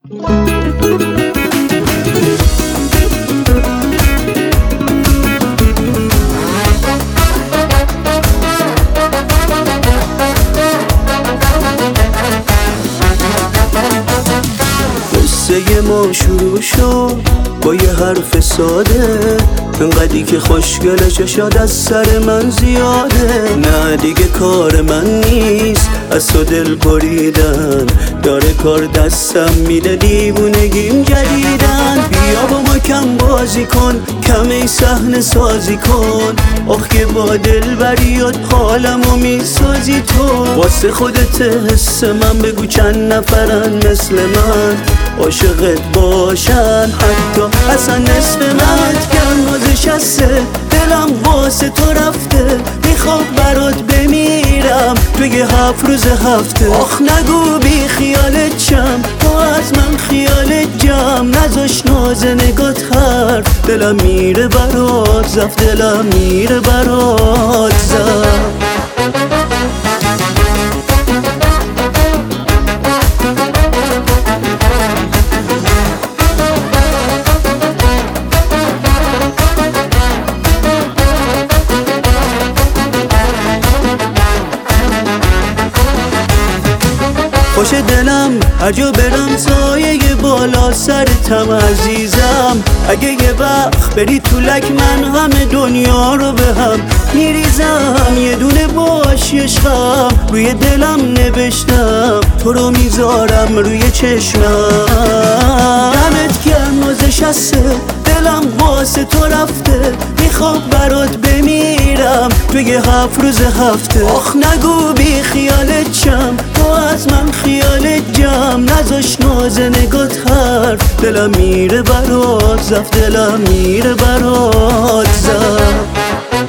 قصه ما شروع شد با یه حرف ساده، انقدری که خوشگله چشاد از سر من زیاده. نه دیگه کار من نیست از تو دل بریدن، داره کار دستم میده دیوونگیم جدیدن. بیا با ما کم بازی کن، کمی صحنه سازی کن، آخ که با دل بریاد حالمو میسازی تو. واسه خودت حس من بگو چند نفرن مثل من عاشقت باشن، حتی اصلا نصف من. گرمازش هسته دلم واسه تو رفته، میخوام برات بمیرم توی 7 روز هفته. آخ نگو بی خیالت شم، تو از من خیالت جم، نذاش ناز نگات حرف، دلم میره برات زفت، دلم میره برات زفت. خوش دلم هر جا برم سایه بالا سرتم عزیزم. اگه یه وقت بری تو لک من همه دنیا رو به هم میریزم. یه دونه باشی عشقم روی دلم نوشتم، تو رو میذارم روی چشمم. دمت گرم نازش هسته دلم واسه تو رفته، میخوام برات بمیرم توی 7 روز هفته. آخ نگو بی خیالت شم، تو از من خیالت جم، نذاش ناز نگات حرف، دلم میره برات زفت، دلم میره برات زفت.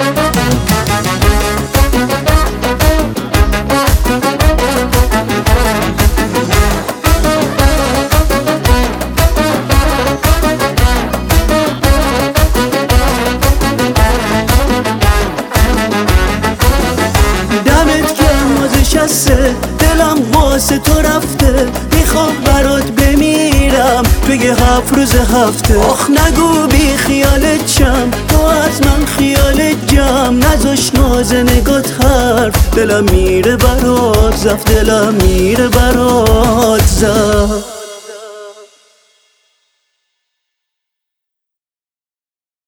دلم واسه تو رفته، میخوام برات بمیرم توی 7 روز هفته. آخ نگو بی خیالت شم، تو از من خیالت جم، نذاش ناز نگات حرف، دلم میره برات زفت، دلم میره برات زفت.